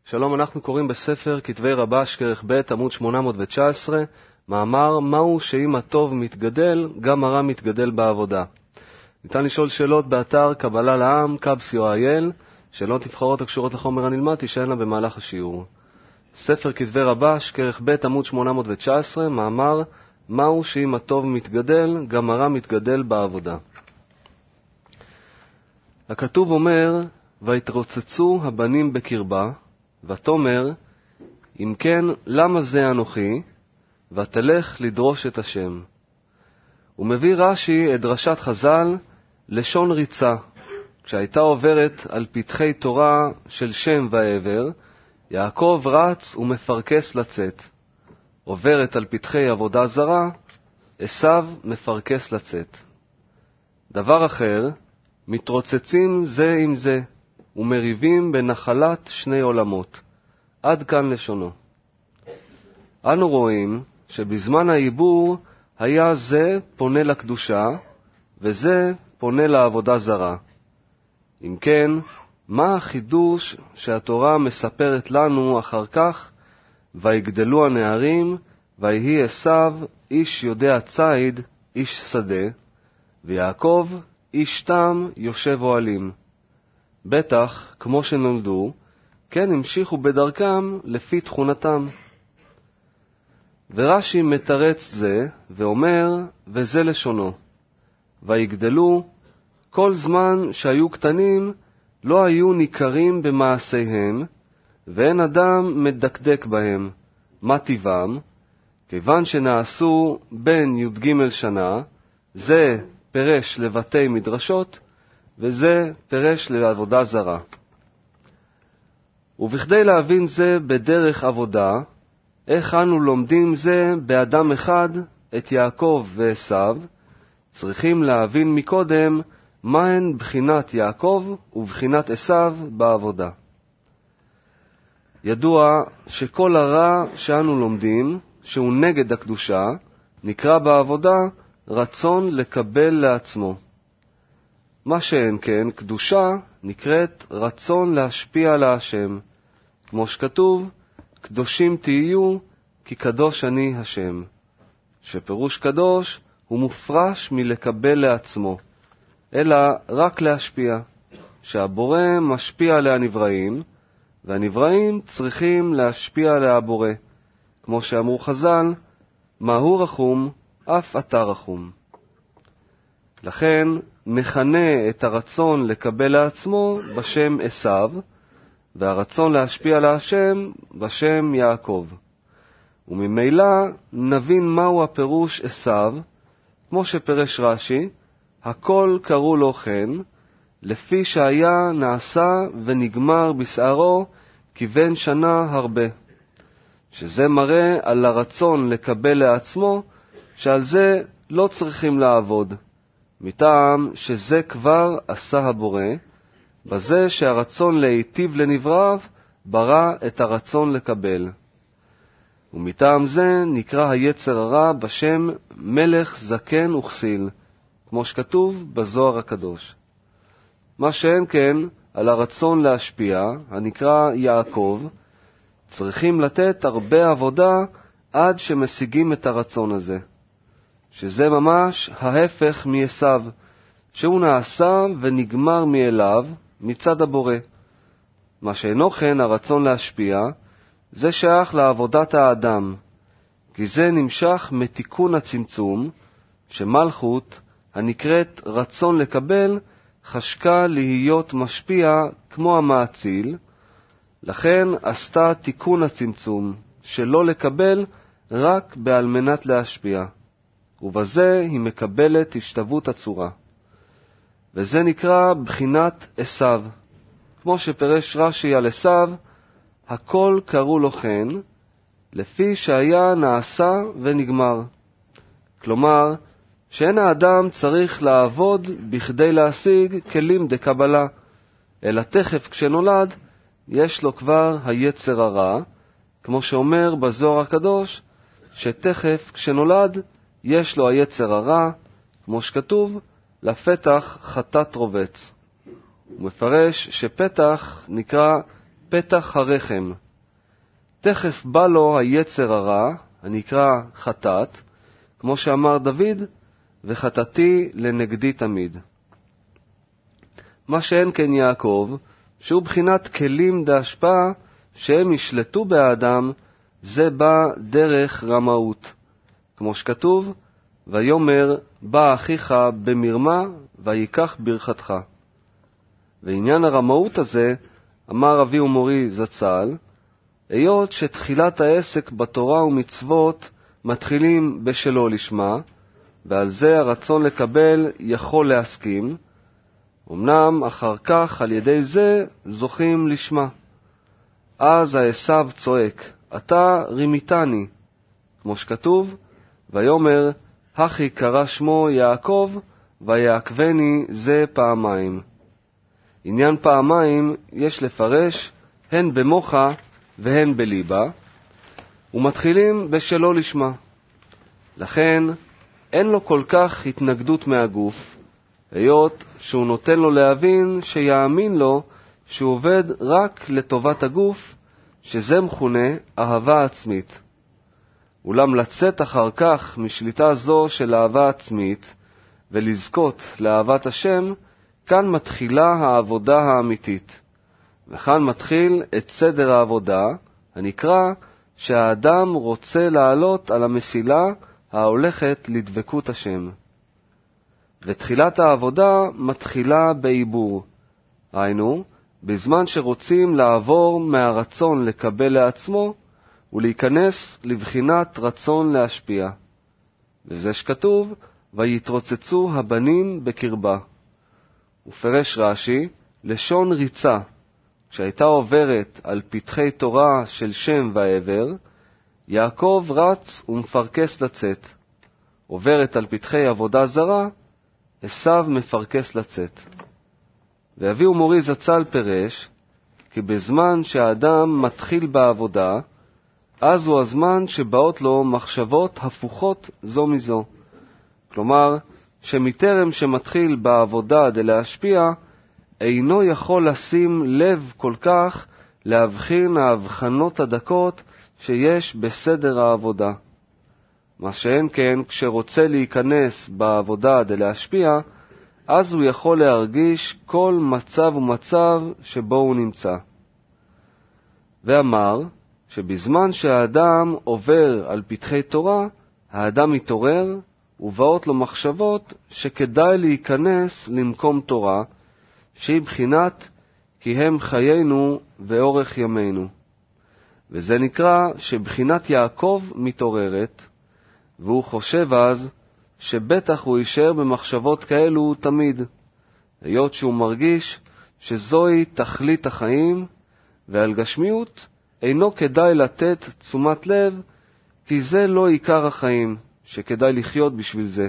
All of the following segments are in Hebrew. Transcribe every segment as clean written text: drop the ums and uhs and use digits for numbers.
שלום, אנחנו קוראים בספר כתבי רבש כרך ב' עמוד 819, מאמר מהו שאם הטוב מתגדל, גם הרע מתגדל בעבודה. ניתן לשאול שאלות באתר קבלה לעם, קבס.co.il, שאלות נבחרות הקשורות לחומר הנלמד תישאלנה במהלך השיעור. ספר כתבי רבש כרך ב' עמוד 819, מאמר מהו שאם הטוב מתגדל, גם הרע מתגדל בעבודה. הכתוב אומר, ויתרוצצו הבנים בקרבה, ותאמר, אם כן, למה זה אנוכי? ותלך לדרוש את השם. ומביא רש"י את דרשת חז"ל לשון ריצה. כשהייתה עוברת על פתחי תורה של שם ועבר, יעקב רץ ומפרקס לצאת. עוברת על פתחי עבודה זרה, עשיו מפרקס לצאת. דבר אחר, מתרוצצים זה עם זה, ומריבים בנחלת שני עולמות. עד כאן לשונו. אנו רואים שבזמן העיבור היה זה פונה לקדושה, וזה פונה לעבודה זרה. אם כן, מה החידוש שהתורה מספרת לנו אחר כך? ויגדלו הנערים, ויהי עשיו איש יודע ציד, איש שדה, ויעקב איש תם יושב אוהלים. בטח, כמו שנולדו, כן המשיכו בדרכם לפי תכונתם. ורש"י מתרץ זה ואומר, וזה לשונו, ויגדלו, כל זמן שהיו קטנים לא היו ניכרים במעשיהם, ואין אדם מדקדק בהם. מה טבעם? כיוון שנעשו בין י"ג שנה, זה פרש לבתי מדרשות, וזה פרש לעבודה זרה. ובכדי להבין זה בדרך עבודה, איך אנו לומדים זה באדם אחד, את יעקב ועשיו, צריכים להבין מקודם מהן בחינת יעקב ובחינת עשיו בעבודה. ידוע שכל הרע שאנו לומדים, שהוא נגד הקדושה, נקרא בעבודה רצון לקבל לעצמו. מה שאין כן, קדושה נקראת רצון להשפיע על השם, כמו שכתוב, קדושים תהיו, כי קדוש אני השם. שפירוש קדוש הוא מופרש מלקבל לעצמו, אלא רק להשפיע, שהבורא משפיע עליה נבראים, והנבראים צריכים להשפיע עליה הבורא, כמו שאמרו חז"ל, מהו רחום, אף אתה רחום. לכן נכנה את הרצון לקבל לעצמו בשם עשיו, והרצון להשפיע על השם בשם יעקב. וממילא נבין מהו הפירוש עשיו, כמו שפרש רש"י, הכל קראו לו כן, לפי שהיה נעשה ונגמר בשערו כבן שנה הרבה. שזה מראה על הרצון לקבל לעצמו, שעל זה לא צריכים לעבוד, מטעם שזה כבר עשה הבורא, בזה שהרצון להיטיב לנבראיו ברא את הרצון לקבל. ומטעם זה נקרא היצר הרע בשם מלך זקן וכסיל, כמו שכתוב בזוהר הקדוש. מה שאין כן על הרצון להשפיע, הנקרא יעקב, צריכים לתת הרבה עבודה עד שמשיגים את הרצון הזה, שזה ממש ההפך מעשיו, שהוא נעשה ונגמר מאליו מצד הבורא. מה שאינו כן הרצון להשפיע, זה שייך לעבודת האדם, כי זה נמשך מתיקון הצמצום, שמלכות, הנקראת רצון לקבל, חשקה להיות משפיע כמו המאציל, לכן עשתה תיקון הצמצום, שלא לקבל רק בעל מנת להשפיע, ובזה היא מקבלת השתוות הצורה. וזה נקרא בחינת עשיו, כמו שפרש רש"י על עשיו, הכל קראו לו כן, לפי שהיה נעשה ונגמר. כלומר, שאין האדם צריך לעבוד בכדי להשיג כלים דקבלה, אלא תכף כשנולד יש לו כבר היצר הרע, כמו שאומר בזוהר הקדוש, שתכף כשנולד יש לו היצר הרע, כמו שכתוב, לפתח חטאת רובץ. הוא מפרש שפתח נקרא פתח הרחם. תכף בא לו היצר הרע, הנקרא חטאת, כמו שאמר דוד, וחטאתי לנגדי תמיד. מה שאין כן יעקב, שהוא בחינת כלים דהשפעה, שהם ישלטו באדם, זה בא דרך רמאות. כמו שכתוב, ויאמר בא אחיך במרמה ויקח ברכתך. ועניין הרמאות הזה, אמר אבי ומורי זצ"ל, היות שתחילת העסק בתורה ומצוות מתחילים בשלו לשמה, ועל זה הרצון לקבל יכול להסכים, אמנם אחר כך על ידי זה זוכים לשמה. אז העשו צועק, אתה רימיתני, כמו שכתוב, ויאמר, הכי קרא שמו יעקב, ויעקבני זה פעמיים. עניין פעמיים יש לפרש הן במוחה והן בליבה, ומתחילים בשלו לשמה. לכן אין לו כל כך התנגדות מהגוף, היות שהוא נותן לו להבין שיאמין לו שהוא עובד רק לטובת הגוף, שזה מכונה אהבה עצמית. אולם לצאת אחר כך משליטה זו של אהבה עצמית ולזכות לאהבת השם, כאן מתחילה העבודה האמיתית. וכאן מתחיל את סדר העבודה, הנקרא שהאדם רוצה לעלות על המסילה ההולכת לדבקות השם. ותחילת העבודה מתחילה בעיבור, היינו, בזמן שרוצים לעבור מהרצון לקבל לעצמו ולהיכנס לבחינת רצון להשפיע. וזה שכתוב, ויתרוצצו הבנים בקרבה. ופרש רש"י, לשון ריצה, כשהייתה עוברת על פתחי תורה של שם ועבר, יעקב רץ ומפרקס לצאת. עוברת על פתחי עבודה זרה, עשיו מפרקס לצאת. ואבי ומורי זצ"ל פירש, כי בזמן שהאדם מתחיל בעבודה, אז הוא הזמן שבאות לו מחשבות הפוכות זו מזו. כלומר, שמטרם שמתחיל בעבודה דלהשפיע, אינו יכול לשים לב כל כך להבחין ההבחנות הדקות שיש בסדר העבודה. מה שאין כן, כשרוצה להיכנס בעבודה דלהשפיע, אז הוא יכול להרגיש כל מצב ומצב שבו הוא נמצא. ואמר שבזמן שהאדם עובר על פתחי תורה, האדם מתעורר ובאות לו מחשבות שכדאי להיכנס למקום תורה, שהיא בחינת כי הם חיינו ואורך ימינו. וזה נקרא שבחינת יעקב מתעוררת, והוא חושב אז שבטח הוא יישאר במחשבות כאלו תמיד, היות שהוא מרגיש שזוהי תכלית החיים, ועל גשמיות אינו כדאי לתת תשומת לב, כי זה לא עיקר החיים, שכדאי לחיות בשביל זה.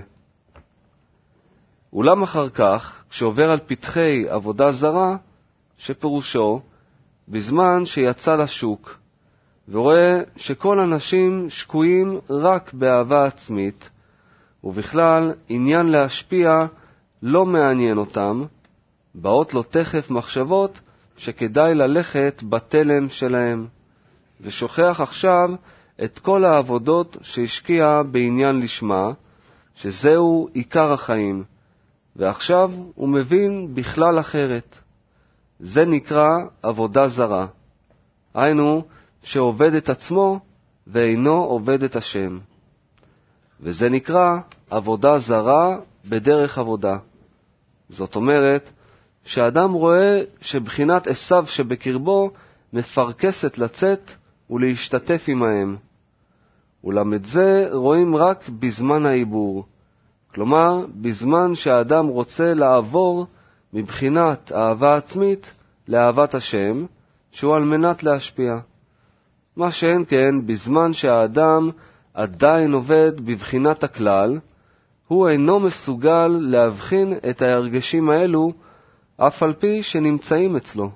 אולם אחר כך, כשעובר על פתחי עבודה זרה, שפירושו, בזמן שיצא לשוק, ורואה שכל אנשים שקועים רק באהבה עצמית, ובכלל עניין להשפיע לא מעניין אותם, באות לו תכף מחשבות שכדאי ללכת בתלם שלהם, ושוכח עכשיו את כל העבודות שהשקיע בעניין לשמה, שזהו עיקר החיים, ועכשיו הוא מבין בכלל אחרת. זה נקרא עבודה זרה, היינו שעובד את עצמו ואינו עובד את השם. וזה נקרא עבודה זרה בדרך עבודה. זאת אומרת, שאדם רואה שבחינת עשיו שבקרבו מפרקסת לצאת ולהשתתף עמהם. אולם את זה רואים רק בזמן העיבור, כלומר בזמן שהאדם רוצה לעבור מבחינת אהבה עצמית לאהבת השם, שהוא על מנת להשפיע. מה שאין כן, בזמן שהאדם עדיין עובד בבחינת הכלל, הוא אינו מסוגל להבחין את ההרגשים האלו, אף על פי שנמצאים אצלו.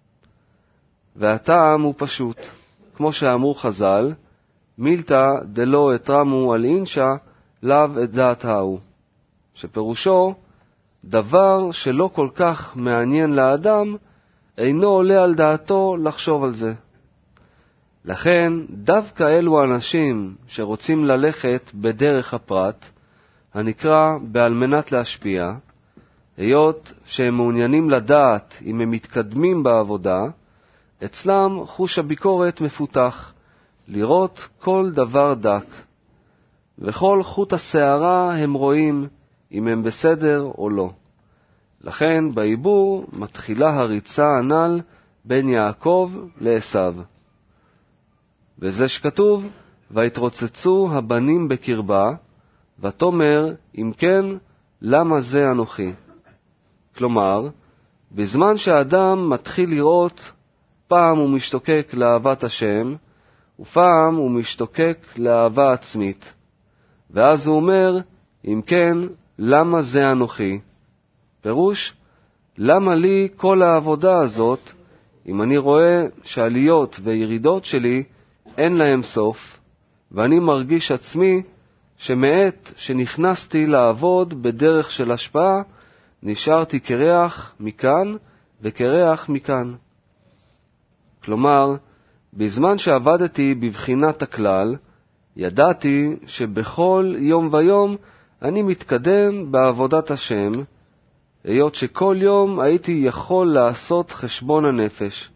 והטעם הוא פשוט, כמו שאמרו חז"ל, מילתא דלא התרמו על אינשא לאו את דעת ההוא, שפירושו דבר שלא כל כך מעניין לאדם, אינו עולה על דעתו לחשוב על זה. לכן דווקא אלו אנשים שרוצים ללכת בדרך הפרט, הנקרא בעל מנת להשפיע, היות שהם מעוניינים לדעת אם הם מתקדמים בעבודה, אצלם חוש הביקורת מפותח, לראות כל דבר דק. וכל חוט השערה הם רואים אם הם בסדר או לא. לכן בעיבור מתחילה הריצה הנ"ל בין יעקב לעשיו. וזה שכתוב, והתרוצצו הבנים בקרבה, ותאמר, אם כן, למה זה אנוכי? כלומר, בזמן שהאדם מתחיל לראות, פעם הוא משתוקק לאהבת השם, ופעם הוא משתוקק לאהבה עצמית. ואז הוא אומר, אם כן, למה זה אנוכי? פירוש, למה לי כל העבודה הזאת, אם אני רואה שעליות וירידות שלי אין להם סוף, ואני מרגיש עצמי שמעת שנכנסתי לעבוד בדרך של השפעה, נשארתי קרח מכאן וקרח מכאן. כלומר, בזמן שעבדתי בבחינת הכלל, ידעתי שבכל יום ויום אני מתקדם בעבודת השם, היות שכל יום הייתי יכול לעשות חשבון הנפש,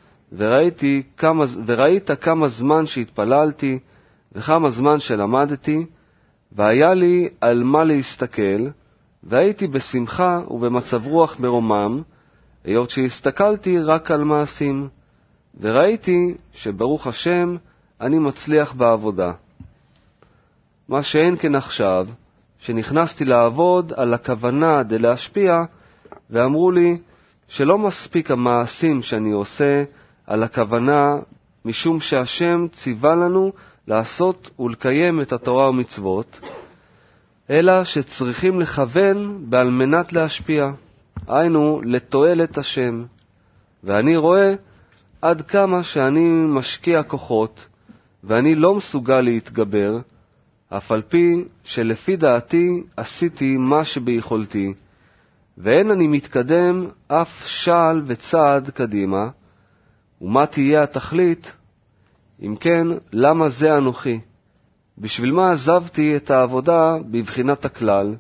וראית כמה זמן שהתפללתי וכמה זמן שלמדתי, והיה לי על מה להסתכל, והייתי בשמחה ובמצב רוח מרומם, היות שהסתכלתי רק על מעשים, וראיתי שברוך השם אני מצליח בעבודה. מה שאין כן עכשיו, שנכנסתי לעבוד על הכוונה דלהשפיע, ואמרו לי שלא מספיק המעשים שאני עושה על הכוונה, משום שהשם ציווה לנו לעשות ולקיים את התורה ומצוות, אלא שצריכים לכוון בעל מנת להשפיע, היינו לתועלת השם. ואני רואה עד כמה שאני משקיע כוחות, ואני לא מסוגל להתגבר, אף על פי שלפי דעתי עשיתי מה שביכולתי, ואין אני מתקדם אף שעל וצעד קדימה. ומה תהיה התכלית? אם כן, למה זה אנוכי? בשביל מה עזבתי את העבודה בבחינת הכלל?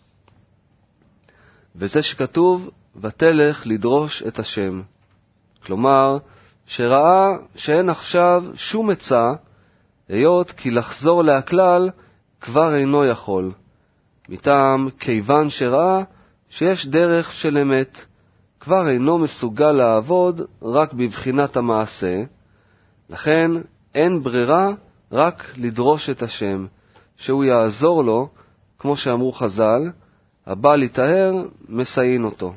וזה שכתוב, ותלך לדרוש את השם. כלומר, שראה שאין עכשיו שום עצה, היות כי לחזור להכלל כבר אינו יכול. מטעם כיוון שראה שיש דרך של אמת, כבר אינו מסוגל לעבוד רק בבחינת המעשה, לכן אין ברירה רק לדרוש את השם, שהוא יעזור לו, כמו שאמרו חז"ל, הבא להיטהר מסייעין אותו.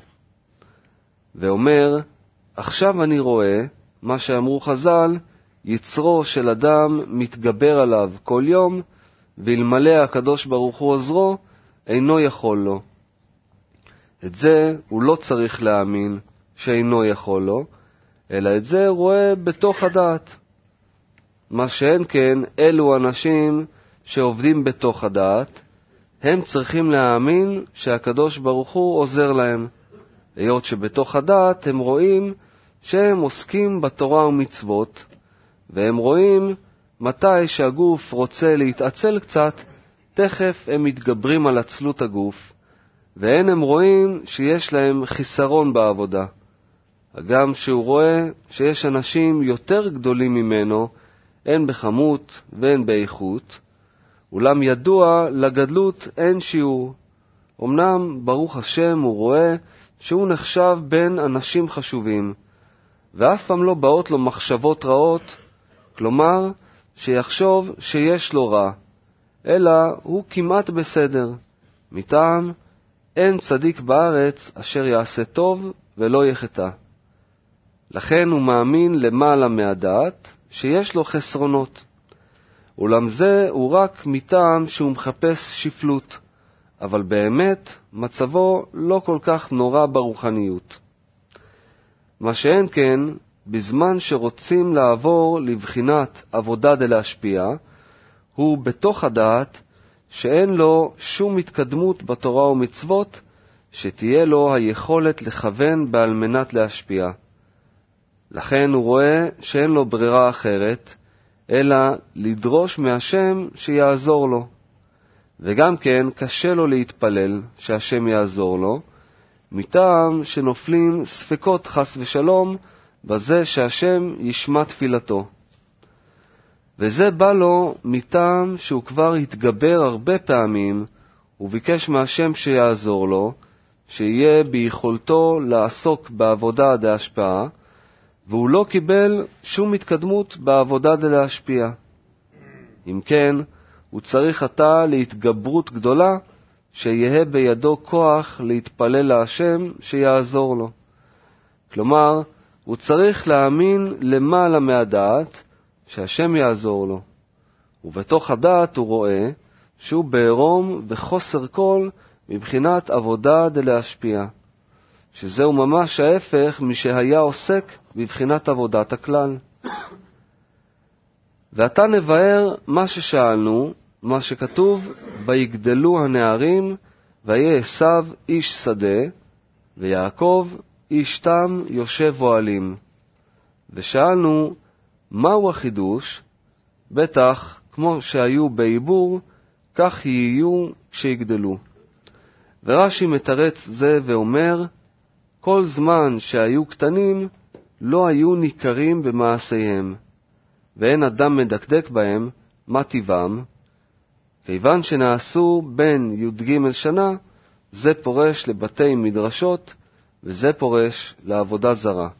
ואומר, עכשיו אני רואה מה שאמרו חז"ל, יצרו של אדם מתגבר עליו כל יום, ואלמלא הקדוש ברוך הוא עוזרו, אינו יכול לו. את זה הוא לא צריך להאמין שאינו יכול לו, אלא את זה רואה בתוך הדעת. מה שאין כן, אלו אנשים שעובדים בתוך הדעת, הם צריכים להאמין שהקדוש ברוך הוא עוזר להם, היות שבתוך הדעת הם רואים שהם עוסקים בתורה ומצוות, והם רואים מתי שהגוף רוצה להתעצל קצת, תכף הם מתגברים על עצלות הגוף, ואין הם רואים שיש להם חיסרון בעבודה. הגם שהוא רואה שיש אנשים יותר גדולים ממנו, הן בכמות והן באיכות, אולם ידוע לגדלות אין שיעור. אמנם ברוך השם הוא רואה שהוא נחשב בין אנשים חשובים, ואף פעם לא באות לו מחשבות רעות, כלומר שיחשוב שיש לו רע, אלא הוא כמעט בסדר, מטעם אין צדיק בארץ אשר יעשה טוב ולא יחטא. לכן הוא מאמין למעלה מהדעת שיש לו חסרונות, אולם זה הוא רק מטעם שהוא מחפש שפלות, אבל באמת מצבו לא כל כך נורא ברוחניות. מה שאין כן, בזמן שרוצים לעבור לבחינת עבודה דלהשפיע, הוא בתוך הדעת שאין לו שום התקדמות בתורה ומצוות, שתהיה לו היכולת לכוון בעל מנת להשפיע. לכן הוא רואה שאין לו ברירה אחרת, אלא לדרוש מהשם שיעזור לו. וגם כן קשה לו להתפלל שהשם יעזור לו, מטעם שנופלים ספקות חס ושלום בזה שהשם ישמע תפילתו. וזה בא לו מטעם שהוא כבר התגבר הרבה פעמים, וביקש מהשם שיעזור לו, שיהיה ביכולתו לעסוק בעבודה דהשפעה, והוא לא קיבל שום התקדמות בעבודה דלהשפיע. אם כן, הוא צריך עתה להתגברות גדולה, שיהיה בידו כוח להתפלל להשם שיעזור לו. כלומר, הוא צריך להאמין למעלה מהדעת שהשם יעזור לו. ובתוך הדעת הוא רואה שהוא בעירום וחוסר כל מבחינת עבודה דלהשפיע, שזהו ממש ההפך משהיה עוסק בבחינת עבודת הכלל. ועתה נבהר מה ששאלנו, מה שכתוב, ויגדלו הנערים, ויהיה עשיו איש שדה, ויעקב איש תם יושב אוהלים. ושאלנו, מהו החידוש? בטח, כמו שהיו בעיבור, כך יהיו כשיגדלו. ורש"י מתרץ זה ואומר, כל זמן שהיו קטנים, לא היו ניכרים במעשיהם, ואין אדם מדקדק בהם, מה טבעם? כיוון שנעשו בין י"ג שנה, זה פורש לבתי מדרשות, וזה פורש לעבודה זרה.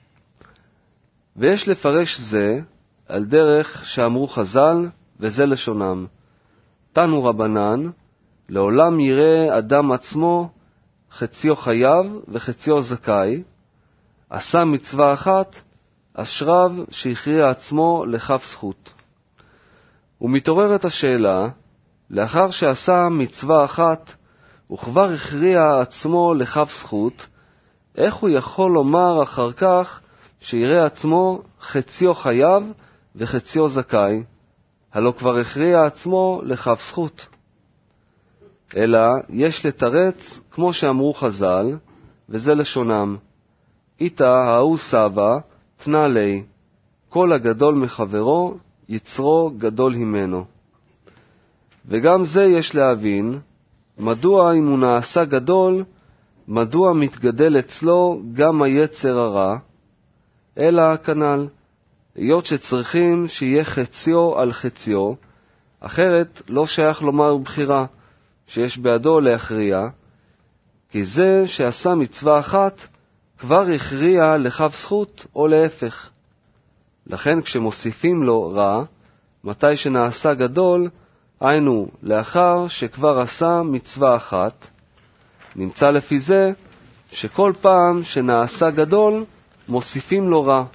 ויש לפרש זה על דרך שאמרו חז"ל, וזה לשונם. תנו רבנן, לעולם יראה אדם עצמו חציו חייב וחציו זכאי, עשה מצווה אחת, אשריו שהכריע עצמו לכף זכות. ומתעוררת השאלה, לאחר שעשה מצווה אחת, וכבר הכריע עצמו לכף זכות, איך הוא יכול לומר אחר כך שיראה עצמו חציו חייב וחציו זכאי? הלא כבר הכריע עצמו לכף זכות. אלא יש לתרץ כמו שאמרו חז"ל, וזה לשונם. איתה ההוא סבא תנה לי, כל הגדול מחברו יצרו גדול הימנו. וגם זה יש להבין, מדוע אם הוא נעשה גדול, מדוע מתגדל אצלו גם היצר הרע, אלא כנ"ל, היות שצריכים שיהיה חציו על חציו, אחרת לא שייך לומר בחירה, שיש בידו להכריע, כי זה שעשה מצווה אחת, כבר הכריע לכף זכות או להפך. לכן כשמוסיפים לו רע, מתי שנעשה גדול, היינו לאחר שכבר עשה מצווה אחת, נמצא לפי זה שכל פעם שנעשה גדול, מוסיפים לו רע.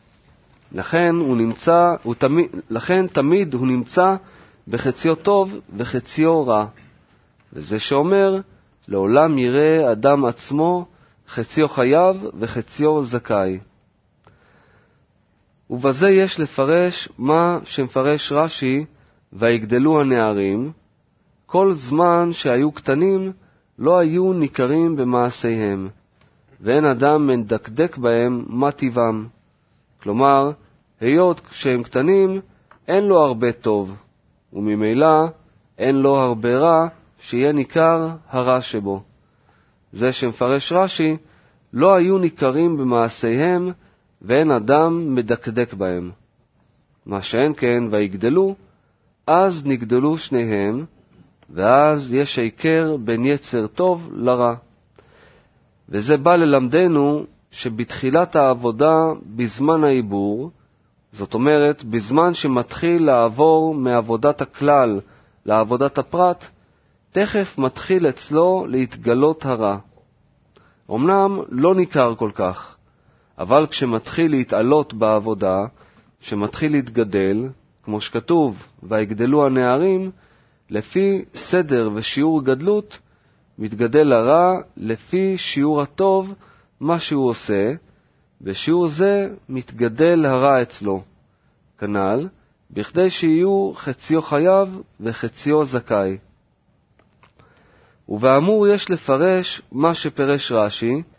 לכן תמיד הוא נמצא בחציו טוב וחציו רע. וזה שאומר, לעולם יראה אדם עצמו חציו חייב וחציו זכאי. ובזה יש לפרש מה שמפרש רש"י, ויגדלו הנערים, כל זמן שהיו קטנים לא היו ניכרים במעשיהם, ואין אדם מדקדק בהם מה טבעם. כלומר, היות שהם קטנים, אין לו הרבה טוב, וממילא אין לו הרבה רע, שיהיה ניכר הרע שבו. זה שמפרש רש"י, לא היו ניכרים במעשיהם, ואין אדם מדקדק בהם. מה שאין כן, ויגדלו, אז נגדלו שניהם, ואז יש עיקר בין יצר טוב לרע. וזה בא ללמדנו שבתחילת העבודה בזמן העיבור, זאת אומרת, בזמן שמתחיל לעבור מעבודת הכלל לעבודת הפרט, תכף מתחיל אצלו להתגלות הרע. אמנם לא ניכר כל כך, אבל כשמתחיל להתעלות בעבודה, שמתחיל להתגדל, כמו שכתוב, ויגדלו הנערים, לפי סדר ושיעור גדלות, מתגדל הרע לפי שיעור הטוב מה שהוא עושה, בשיעור זה מתגדל הרע אצלו. כנ"ל, בכדי שיהיו חציו חייב וחציו זכאי. ובאמור יש לפרש מה שפרש רש"י,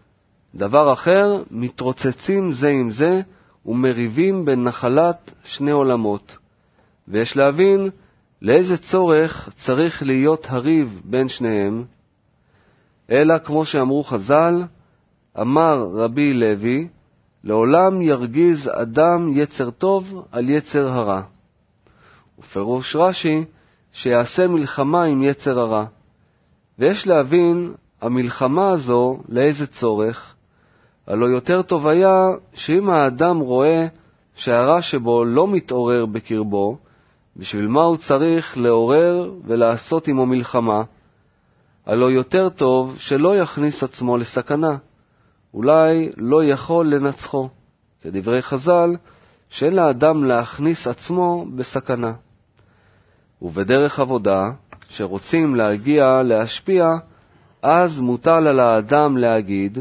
דבר אחר, מתרוצצים זה עם זה ומריבים בין נחלת שני עולמות. ויש להבין לאיזה צורך צריך להיות הריב בין שניהם, אלא כמו שאמרו חז"ל, אמר רבי לוי, לעולם ירגיז אדם יצר טוב על יצר הרע. ופירוש רש"י, שיעשה מלחמה עם יצר הרע. ויש להבין, המלחמה הזו לאיזה צורך? הלא יותר טוב היה שאם האדם רואה שהרע שבו לא מתעורר בקרבו, בשביל מה הוא צריך לעורר ולעשות עמו מלחמה? הלא יותר טוב שלא יכניס עצמו לסכנה, אולי לא יכול לנצחו, כדברי חז"ל, שאין לאדם להכניס עצמו בסכנה. ובדרך עבודה, שרוצים להגיע להשפיע, אז מוטל על האדם להגיד,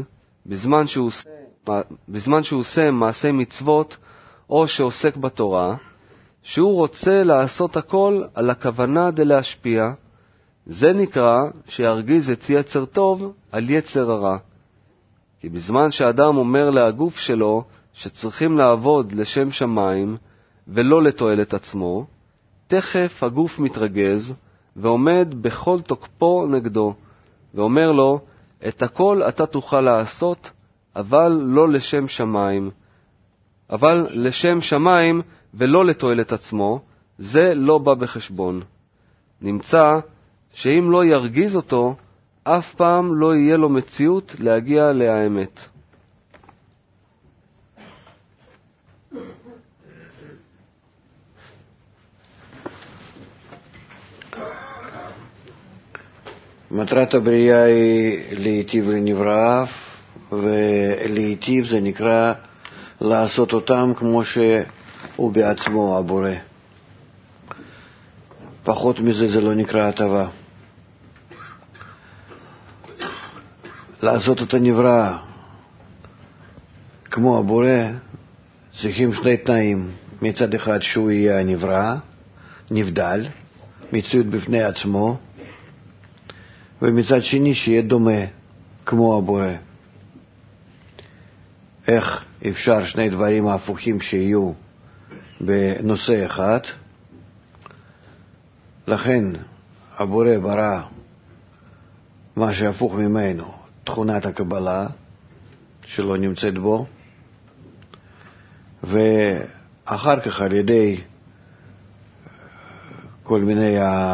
בזמן שהוא עושה מעשה מצוות או שעוסק בתורה, שהוא רוצה לעשות הכל על הכוונה דלהשפיע. זה נקרא שירגיז את יצר טוב על יצר הרע. כי בזמן שאדם אומר להגוף שלו שצריכים לעבוד לשם שמיים ולא לתועלת עצמו, תכף הגוף מתרגז ועומד בכל תוקפו נגדו, ואומר לו, את הכל אתה תוכל לעשות, אבל לשם שמיים ולא לתועלת עצמו, זה לא בא בחשבון. נמצא שאם לא ירגיז אותו, אף פעם לא יהיה לו מציאות להגיע לאמת. מטרת הבריאה היא להיטיב לנבראיו, ולהיטיב זה נקרא לעשות אותם כמו שהוא בעצמו הבורא. פחות מזה זה לא נקרא הטבה. לעשות את הנברא כמו הבורא צריכים שני תנאים. מצד אחד שהוא יהיה הנברא, נבדל, מציאות בפני עצמו, ומצד שני שיהיה דומה כמו הבורא. איך אפשר שני דברים ההפוכים שיהיו בנושא אחד? לכן הבורא ברא מה שהפוך ממנו, תכונת הקבלה שלא נמצאת בו, ואחר כך על ידי כל מיני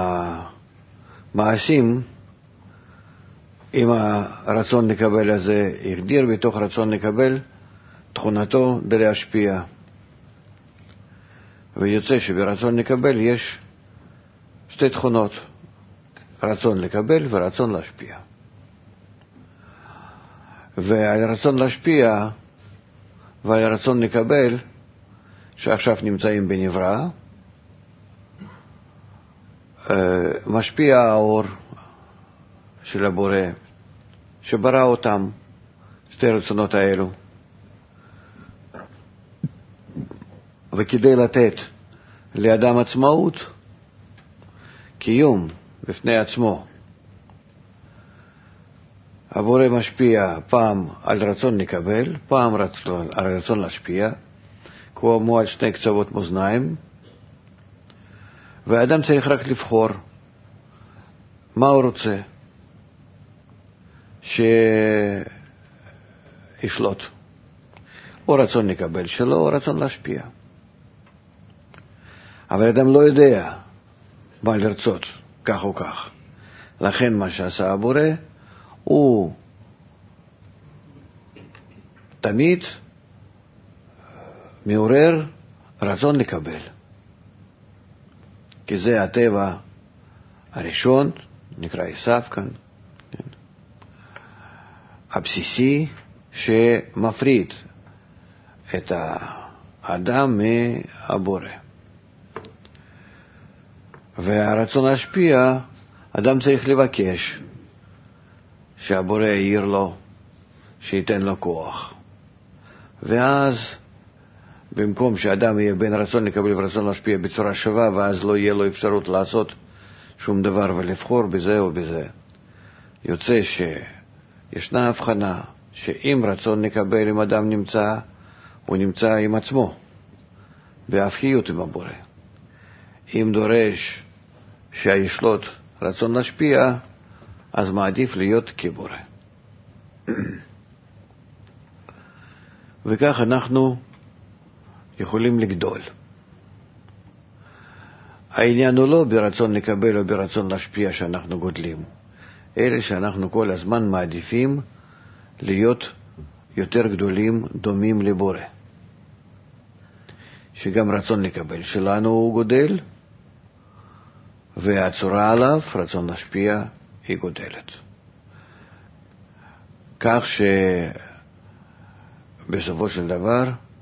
המעשים, עם הרצון לקבל הזה, הגדיר בתוך רצון לקבל תכונתו דלהשפיע. ויוצא שברצון לקבל יש שתי תכונות, רצון לקבל ורצון להשפיע. ועל רצון להשפיע ועל רצון לקבל, שעכשיו נמצאים בנברא, משפיע האור של הבורא שברא אותם, שתי רצונות האלו. וכדי לתת לאדם עצמאות, קיום בפני עצמו, הבורא משפיע פעם על רצון לקבל, פעם על רצון להשפיע, כמו על שני קצוות מאזניים, והאדם צריך רק לבחור מה הוא רוצה שישלוט, או רצון לקבל שלו או רצון להשפיע. אבל האדם לא יודע מה לרצות, כך או כך. לכן מה שעשה הבורא, הוא תמיד מעורר רצון לקבל. כי זה הטבע הראשון, נקרא עשיו כאן, הבסיסי, שמפריד את האדם מהבורא. והרצון להשפיע, אדם צריך לבקש שהבורא יעיר לו, שייתן לו כוח. ואז במקום שאדם יהיה בין רצון לקבל ורצון להשפיע בצורה שווה, ואז לא יהיה לו אפשרות לעשות שום דבר ולבחור בזה או בזה, יוצא שישנה הבחנה שאם רצון לקבל, אם אדם נמצא, הוא נמצא עם עצמו, בהפכיות עם הבורא. אם דורש שישלוט רצון להשפיע, אז מעדיף להיות כבורא. וכך אנחנו יכולים לגדול. העניין הוא לא ברצון לקבל או ברצון להשפיע שאנחנו גודלים, אלא שאנחנו כל הזמן מעדיפים להיות יותר גדולים, דומים לבורא. שגם רצון לקבל שלנו הוא גודל, והצורה עליו, רצון להשפיע, היא גודלת. כך שבסופו של דבר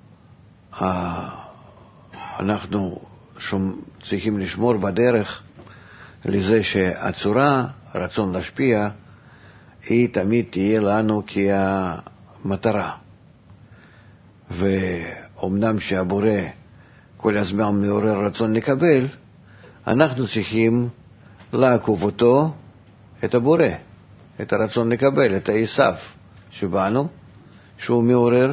אנחנו צריכים לשמור בדרך לזה שהצורה, רצון להשפיע, היא תמיד תהיה לנו כמטרה. ואומנם שהבורא כל הזמן מעורר רצון לקבל, אנחנו צריכים לעקוב אותו, את הבורא, את הרצון לקבל, את העשף שבאנו, שהוא מעורר,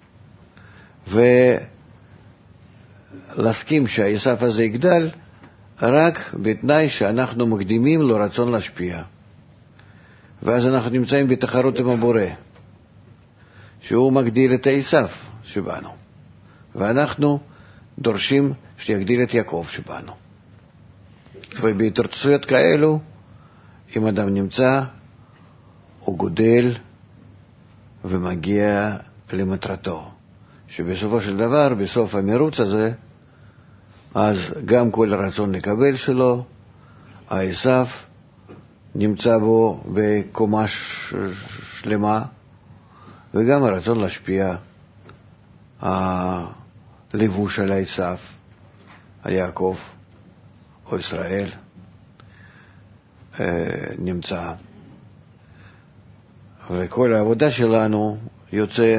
ולהסכים שהעשף הזה יגדל רק בתנאי שאנחנו מקדימים לו רצון להשפיע. ואז אנחנו נמצאים בתחרות עם הבורא, שהוא מגדיל את העשף שבאנו, ואנחנו דורשים שיגדיל את יעקב שבאנו. ובהתרצויות כאלו, אם אדם נמצא, הוא גודל ומגיע למטרתו. שבסופו של דבר, בסוף המרוץ הזה, אז גם כל הרצון לקבל שלו, העשף נמצא בו בקומה שלמה, וגם הרצון להשפיע, הלבוש על העשף, על יעקב או ישראל, נמצא. וכל העבודה שלנו יוצא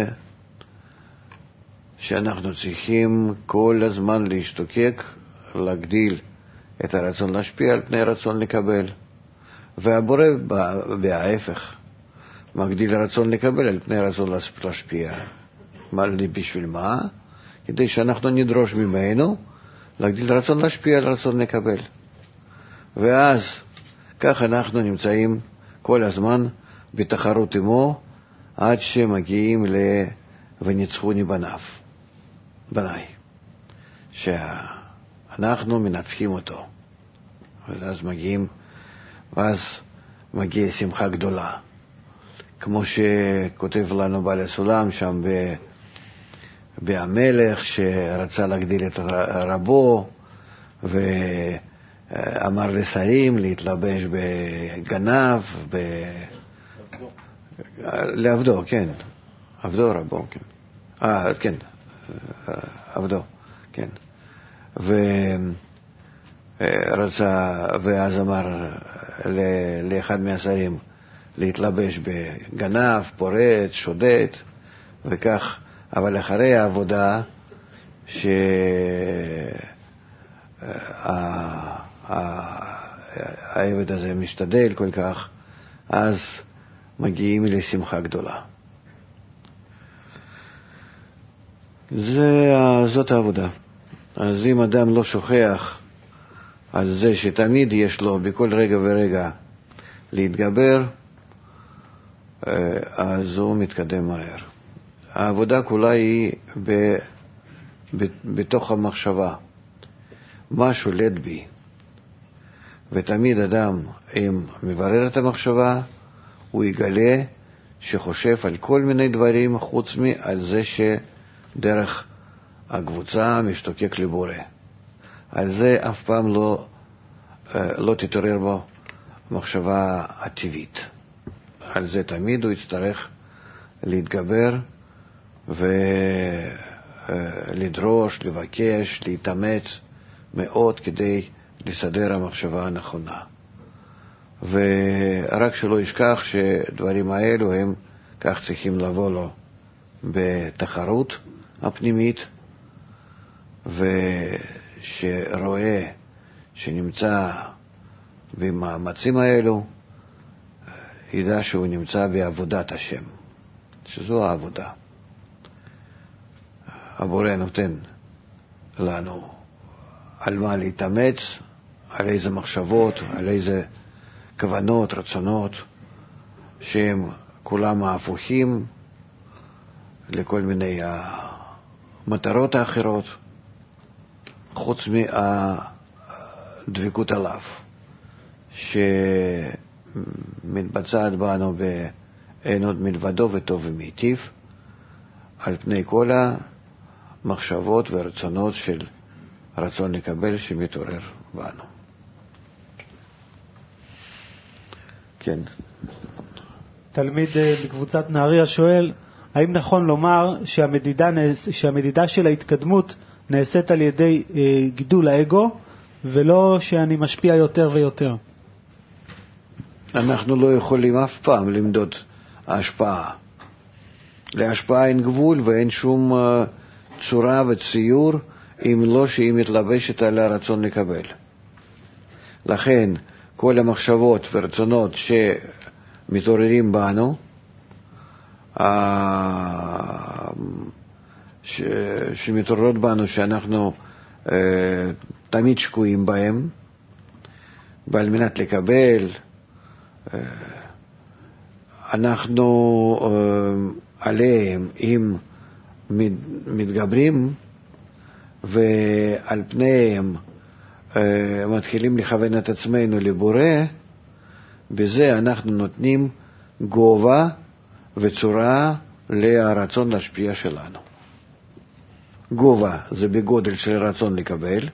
שאנחנו צריכים כל הזמן להשתוקק, להגדיל את הרצון להשפיע על פני הרצון לקבל. והבורא בההפך, מגדיל הרצון לקבל על פני הרצון להשפיע. בשביל מה? כדי שאנחנו נדרוש ממנו להגדיל רצון להשפיע על רצון לקבל. ואז כך אנחנו נמצאים כל הזמן בתחרות עמו, עד שמגיעים וניצחוני בניי, שאנחנו מנצחים אותו. ואז מגיעה שמחה גדולה, כמו שכותב לנו בעל הסולם שם בהמלך שרצה להגדיל את רבו, ואמר לשרים להתלבש בגנב, לעבדו, כן, עבדו רבו, כן, כן, עבדו, כן, ואז אמר לאחד מהשרים להתלבש בגנב, פורץ, שודד, וכך. אבל אחרי העבודה שהעבד הזה משתדל כל כך, אז מגיעים לשמחה גדולה. זאת העבודה. אז אם אדם לא שוכח על זה שתמיד יש לו בכל רגע ורגע להתגבר, אז הוא מתקדם מהר. העבודה כולה היא בתוך המחשבה. מה שולט בי? ותמיד אדם, אם מברר את המחשבה, הוא יגלה שחושב על כל מיני דברים חוץ מעל זה שדרך הקבוצה משתוקק לבורא. על זה אף פעם לא תתעורר בו מחשבה הטבעית. על זה תמיד הוא יצטרך להתגבר ולדרוש, לבקש, להתאמץ מאוד כדי לסדר המחשבה הנכונה. ורק שלא ישכח שדברים האלו הם כך צריכים לבוא לו בתחרות הפנימית, ושרואה שנמצא במאמצים האלו, ידע שהוא נמצא בעבודת השם, שזו העבודה. הבורא נותן לנו על מה להתאמץ, על איזה מחשבות, על איזה כוונות, רצונות, שהם כולם ההפוכים לכל מיני המטרות האחרות, חוץ מהדבקות עליו, שמתבצעת בנו באין עוד מלבדו וטוב ומיטיב, על פני כל המחשבות והרצונות של רצון לקבל שמתעורר בנו. כן. תלמיד בקבוצת נהריה שואל, האם נכון לומר שהמדידה של ההתקדמות נעשית על ידי גידול האגו, ולא שאני משפיע יותר ויותר? אנחנו לא יכולים אף פעם למדוד ההשפעה. להשפעה אין גבול ואין שום צורה וציור, אם לא שהיא מתלבשת על הרצון לקבל. לכן כל המחשבות ורצונות שמתעוררים בנו, שמתעוררות בנו, שאנחנו תמיד שקועים בהם, ועל מנת לקבל, אנחנו עליהם אם מתגברים, ועל פניהם מתחילים לכוון את עצמנו לבורא, בזה אנחנו נותנים גובה וצורה לרצון להשפיע שלנו. גובה זה בגודל של רצון לקבל,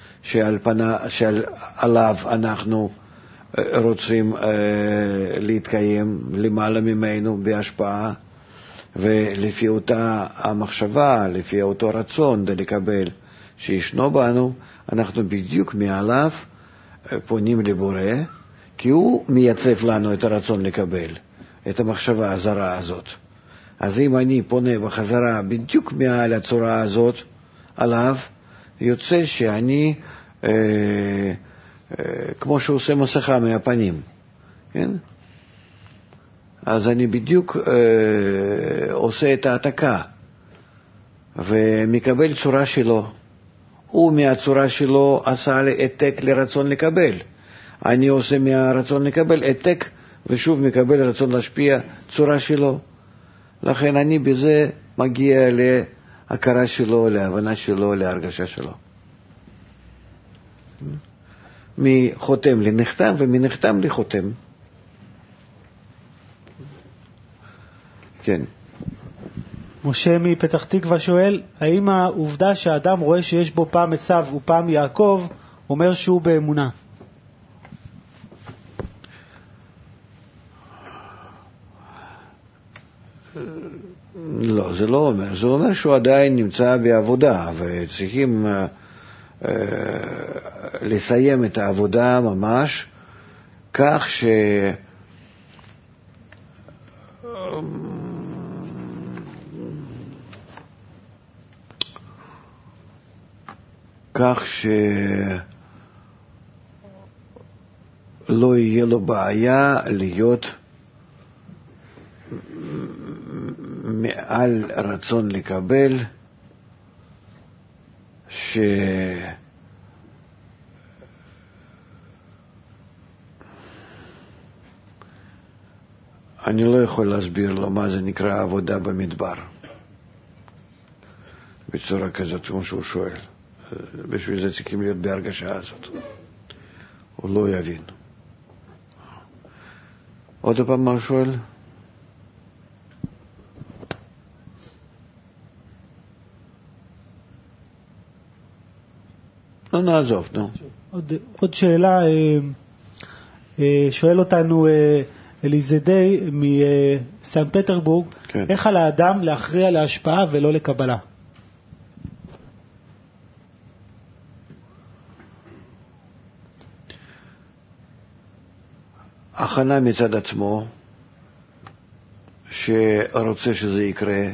שעליו אנחנו רוצים להתקיים למעלה ממנו בהשפעה, ולפי אותה המחשבה, לפי אותו רצון לקבל שישנו בנו, אנחנו בדיוק מעליו פונים לבורא, כי הוא מייצב לנו את הרצון לקבל, את המחשבה הזרה הזאת. אז אם אני פונה בחזרה בדיוק מעל הצורה הזאת עליו, יוצא שאני כמו שעושה מסכה מהפנים, כן? אז אני בדיוק עושה את העתקה ומקבל צורה שלו. הוא מהצורה שלו עשה לי העתק לרצון לקבל. אני עושה מהרצון לקבל העתק ושוב מקבל רצון להשפיע צורה שלו. לכן אני בזה מגיע להכרה שלו, להבנה שלו, להרגשה שלו. מחותם לנחתם ומנחתם לחותם. כן. משה מפתח תקווה שואל, האם העובדה שהאדם רואה שיש בו פעם עשיו ופעם יעקב אומר שהוא באמונה? לא, זה לא אומר. זה אומר שהוא עדיין נמצא בעבודה, וצריכים לסיים את העבודה ממש כך שלא יהיה לו בעיה להיות מעל רצון לקבל, אני לא יכול להסביר לו מה זה נקרא עבודה במדבר בצורה כזאת כמו שהוא שואל. בשביל זה צריכים להיות בהרגשה הזאת. הוא לא יבין. עוד פעם מה הוא שואל? לא נעזוב, נו. עוד שאלה, שואל אותנו אליזדי מסן פטרבורג, כן. איך על האדם להכריע להשפעה ולא לקבלה? הכנה מצד עצמו, שרוצה שזה יקרה,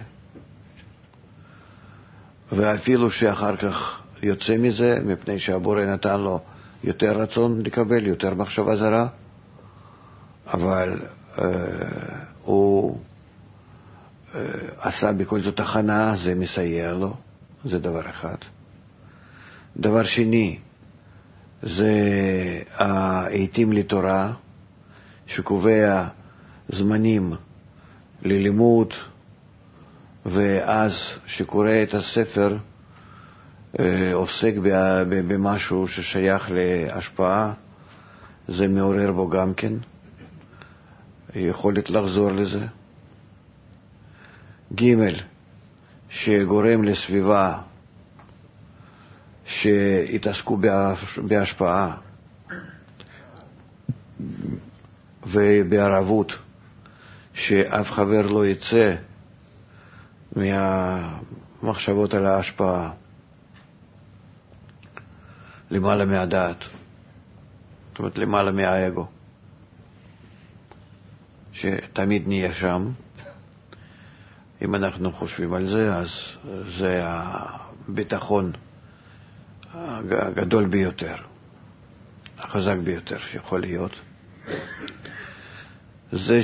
ואפילו שאחר כך יוצא מזה, מפני שהבורא נתן לו יותר רצון לקבל, יותר מחשבה זרה, אבל הוא עשה בכל זאת הכנה, זה מסייע לו, זה דבר אחד. דבר שני, זה העיתים לתורה, שקובע זמנים ללימוד, ואז שקורא את הספר, עוסק במשהו ששייך להשפעה, זה מעורר בו גם כן יכולת לחזור לזה. ג' שגורם לסביבה שהתעסקו בהשפעה ובערבות, שאף חבר לא יצא מהמחשבות על ההשפעה למעלה מהדעת, זאת אומרת למעלה מהאגו, שתמיד נהיה שם. אם אנחנו חושבים על זה, אז זה הביטחון הגדול ביותר, החזק ביותר שיכול להיות. זה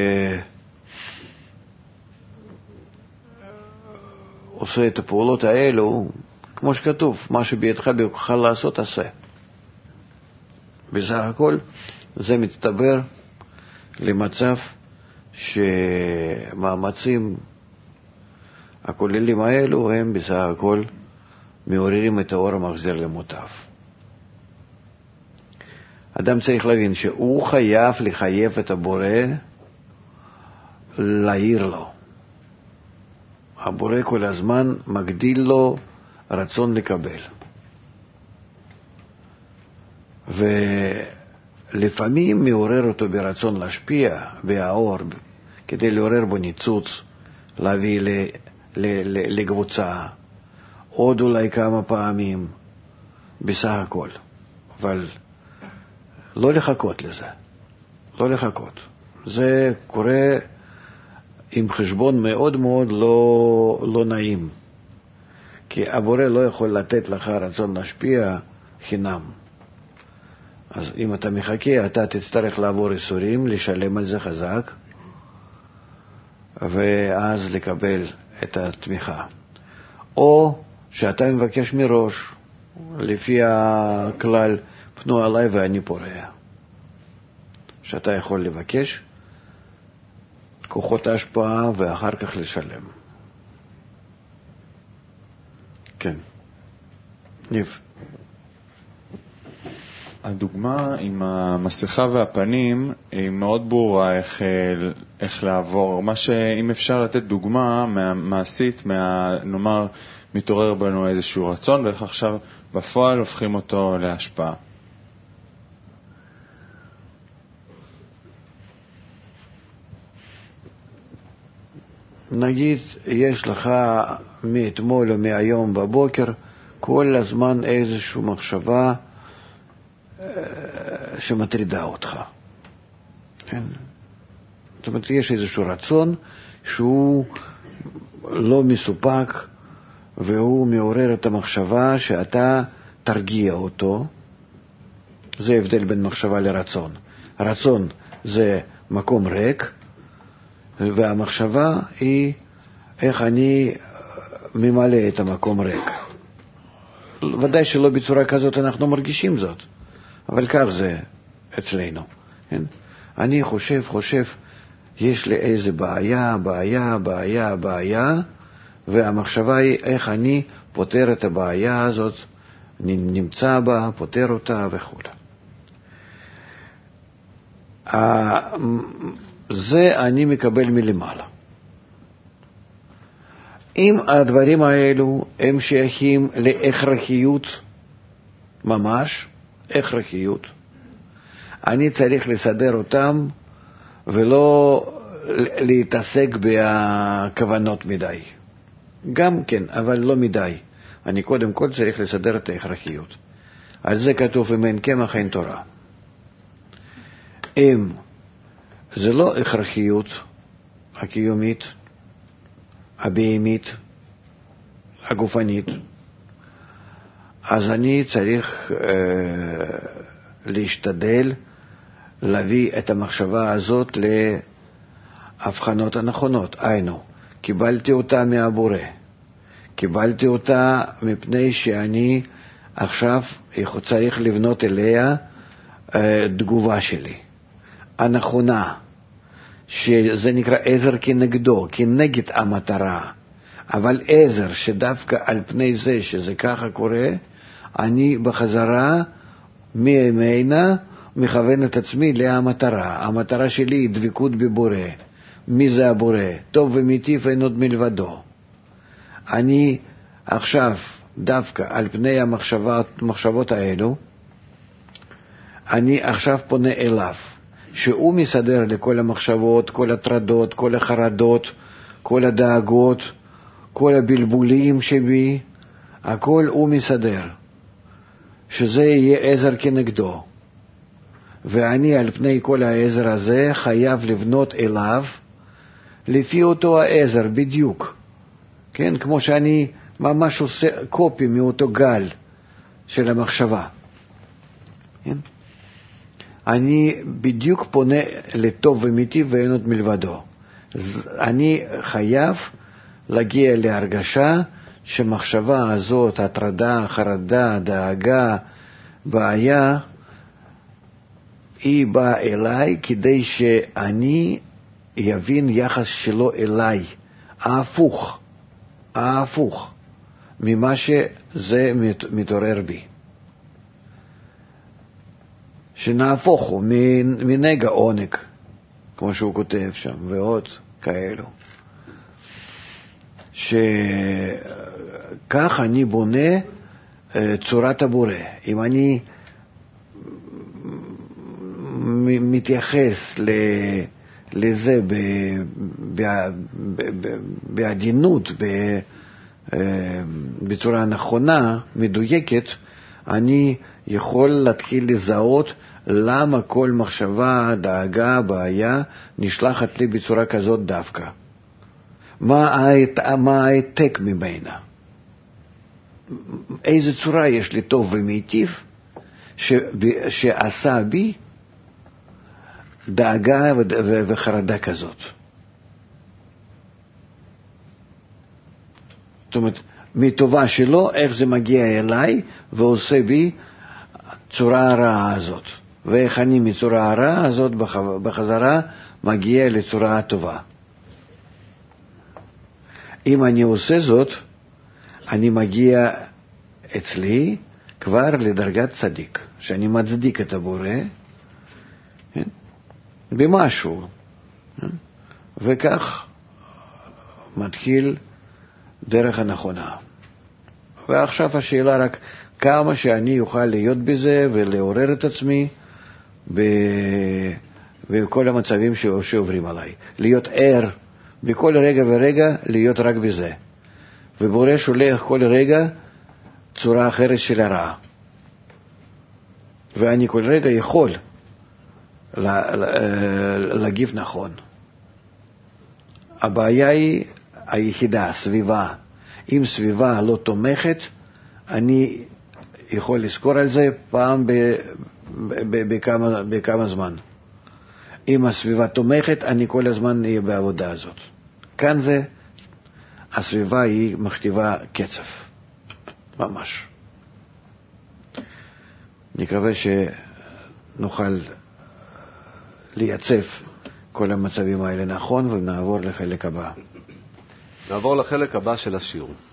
שעושה את הפעולות האלו, כמו שכתוב, מה שבידך בכוחך לעשות, עשה. בסך הכל זה מצטבר למצב שמאמצים הכוללים האלו הם בסך הכל מעוררים את האור המחזיר למוטב. אדם צריך להבין שהוא חייב לחייב את הבורא להעיר לו. הבורא כל הזמן מגדיל לו רצון לקבל. ולפעמים מעורר אותו ברצון להשפיע באור, כדי לעורר בו ניצוץ, להביא לקבוצה, עוד אולי כמה פעמים, בסך הכל. אבל לא לחכות לזה. לא לחכות. זה קורה עם חשבון מאוד מאוד לא נעים. כי הבורא לא יכול לתת לך רצון להשפיע חינם. אז אם אתה מחכה, אתה תצטרך לעבור איסורים, לשלם על זה חזק, ואז לקבל את התמיכה. או שאתה מבקש מראש, לפי הכלל, פנו עליי ואני פורע. שאתה יכול לבקש כוחות ההשפעה ואחר כך לשלם. כן. ניב. הדוגמה עם המסכה והפנים היא מאוד ברורה איך לעבור. מה שאם אפשר לתת דוגמה מעשית, נאמר, מתעורר בנו איזשהו רצון, ואיך עכשיו בפועל הופכים אותו להשפעה. נגיד, יש לך מאתמול או מהיום בבוקר כל הזמן איזושהי מחשבה שמטרידה אותך. כן? זאת אומרת, יש איזשהו רצון שהוא לא מסופק, והוא מעורר את המחשבה שאתה תרגיע אותו. זה הבדל בין מחשבה לרצון. רצון זה מקום ריק, והמחשבה היא איך אני ממלא את המקום ריק. ודאי שלא בצורה כזאת אנחנו מרגישים זאת, אבל כך זה אצלנו. כן? אני חושב, יש לי איזה בעיה, והמחשבה היא איך אני פותר את הבעיה הזאת, נמצא בה, פותר אותה וכו'. זה אני מקבל מלמעלה. אם הדברים האלו הם שייכים להכרחיות ממש, הכרחיות, אני צריך לסדר אותם ולא להתעסק בכוונות מדי. גם כן, אבל לא מדי. אני קודם כל צריך לסדר את ההכרחיות. על זה כתוב, אם אין קמח אין תורה. אם זה לא הכרחיות הקיומית, הבהמית, הגופנית, אז אני צריך להשתדל להביא את המחשבה הזאת להבחנות הנכונות. היינו, קיבלתי אותה מהבורא. קיבלתי אותה מפני שאני עכשיו צריך לבנות אליה תגובה שלי, הנכונה, שזה נקרא עזר כנגדו, כנגד המטרה. אבל עזר שדווקא על פני זה שזה ככה קורה, אני בחזרה מימינה מכוון את עצמי למטרה. המטרה שלי היא דבקות בבורא. מי זה הבורא? טוב ומיטיב אין עוד מלבדו. אני עכשיו דווקא על פני המחשבות האלו, אני עכשיו פונה אליו, שהוא מסדר לכל המחשבות, כל הטרדות, כל החרדות, כל הדאגות, כל הבלבולים שבי, הכל הוא מסדר, שזה יהיה עזר כנגדו. ואני על פני כל העזר הזה חייב לבנות אליו לפי אותו העזר בדיוק. כן, כמו שאני ממש עושה קופי מאותו גל של המחשבה. כן? אני בדיוק פונה לטוב ומיטיב ואין עוד מלבדו. אני חייב להגיע להרגשה שמחשבה הזאת, הטרדה, חרדה, דאגה, בעיה, היא באה אליי כדי שאני יבין יחס שלו אליי, ההפוך ממה שזה מתעורר בי. שנהפוך הוא מנגע עונג, כמו שהוא כותב שם, ועוד כאלו. שכך אני בונה צורת הבורא. אם אני מתייחס לזה בעדינות, בצורה נכונה, מדויקת, אני יכול להתחיל לזהות למה כל מחשבה, דאגה, בעיה, נשלחת לי בצורה כזאת דווקא. מה העתק ממנה? איזה צורה יש לי טוב ומיטיב שעשה בי דאגה וחרדה כזאת. זאת אומרת, מטובה שלו, איך זה מגיע אליי ועושה בי צורה הרעה הזאת. ואיך אני מצורה הרעה הזאת בחזרה מגיע לצורה הטובה. אם אני עושה זאת, אני מגיע אצלי כבר לדרגת צדיק, שאני מצדיק את הבורא, כן? במשהו. כן? וכך מתחיל דרך הנכונה. ועכשיו השאלה רק כמה שאני אוכל להיות בזה ולעורר את עצמי בכל המצבים שעוברים עליי. להיות ער בכל רגע ורגע, להיות רק בזה. ובורא שולח כל רגע צורה אחרת של הרע. ואני כל רגע יכול להגיב נכון. הבעיה היא היחידה, סביבה. אם סביבה לא תומכת, אני יכול לזכור על זה פעם בכמה זמן. אם הסביבה תומכת, אני כל הזמן אהיה בעבודה הזאת. כאן זה, הסביבה היא מכתיבה קצב. ממש. נקווה שנוכל לייצב כל המצבים האלה נכון, ונעבור לחלק הבא. נעבור לחלק הבא של השיעור.